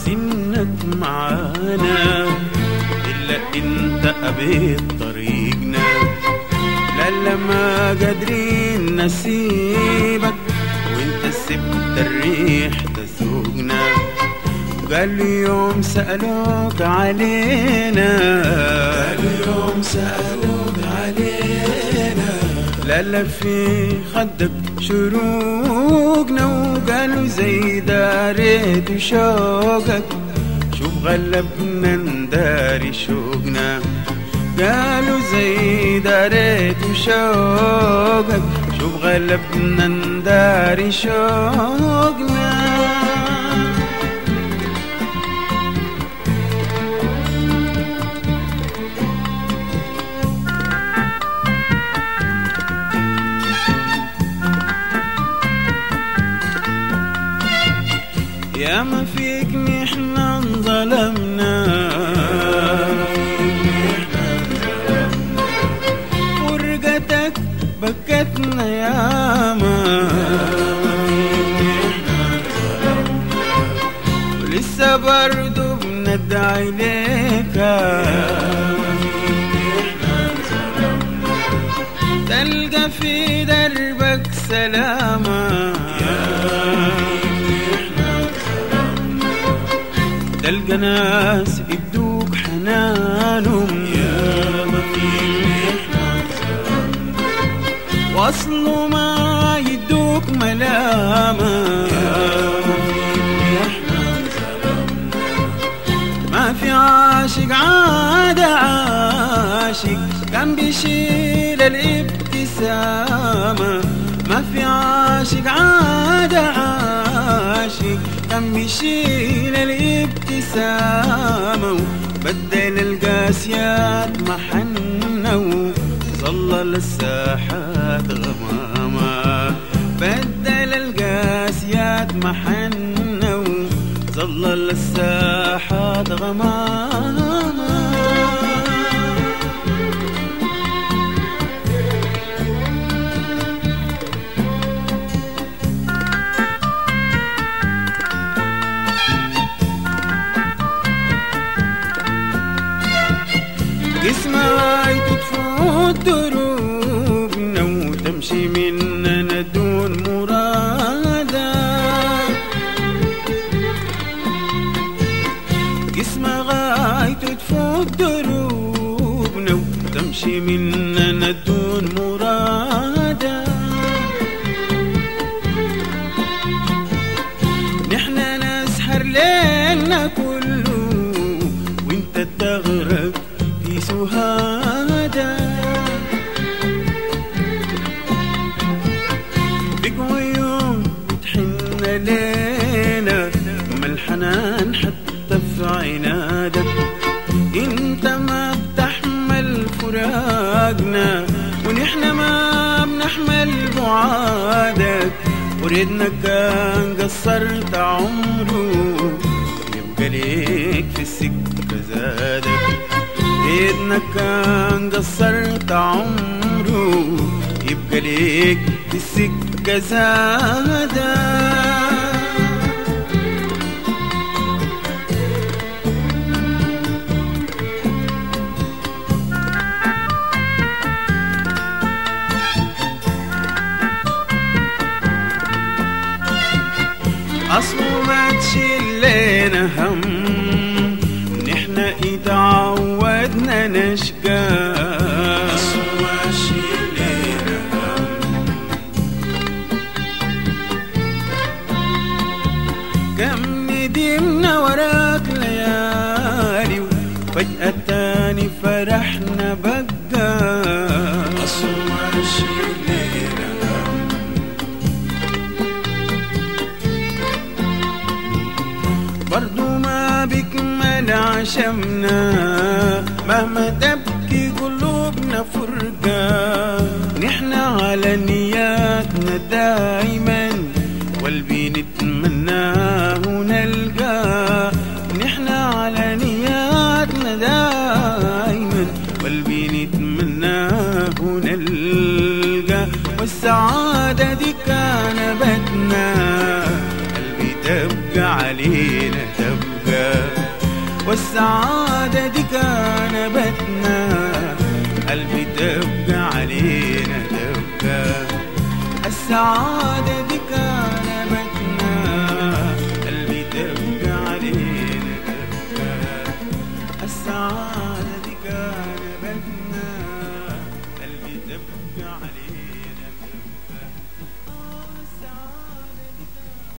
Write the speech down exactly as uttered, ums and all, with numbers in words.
حاسس انك معانا، الا انت قبيت طريقنا. لا لا ما قادرين نسيبك، وانت سبت الريح تسوقنا. قالوا يوم سألوك علينا، قالوا يوم سألوك علينا. لا لا في خدك شروقنا، وقالوا زي داريت شوقك. شوف غلبنا نداري شوقنا، قالوا زي داريت شوقك. شوف غلبنا نداري شوقنا. يا ما فيك نحنا انظلمنا، فرقتك بكتنا يا ما. ولسه برضو بندعي ليك، تلقى في دربك سلامة. تلقى ناس يدوك حنانهم، يا ما فيك وصلوا ما يدوك ملامة. ما في عاشق عاد عاشق كان بيشيل الابتسامة. ما في عاشق عاد عاشق كان بيشيل الابتسامة. وبدل القاسيات محنة، وظلل الساحات غمامة. بدل القاسيات محنة، وظلل الساحات غمامة. اسمعي تفوت دروبنا، وتمشي مننا دون مرادة. اسمع غاية تفوت دروبنا، وتمشي مننا دون مرادة. نحنا نسهر ليلنا كله، وانت تغرق في سهادة. بك ويوم بتحن لينا، ما الحنان حتى في عنادك. انت ما بتحمل فراقنا، ونحنا ما بنحمل بعادك. وريدنا كان قصرت عمره، يبقى ليك في السكة زادك. إيدنا كان قصرت عمره، يبقى ليك في السكة زادة. أصله ما تشيل لينا هم، نحنا اتعودنا نشقى. أصله ما تشيل لينا هم، كم ندمنا وراك ليالي، وفجأة تاني فرحنا بقى. أصله ما تشيل لينا هم، برضو ما بكمل عشمنا. مهما تبكي قلوبنا فرقة، نحنا على نياتنا دايما، والبي نتمناه نلقى. نحنا على نياتنا دايما، والبي نتمناه نلقى. والسعادة دي كان بدنا، قلبي تبقى علينا تبقى. والسعادة دي كان بتنا، قلبي تبقى علينا تبقى السعادة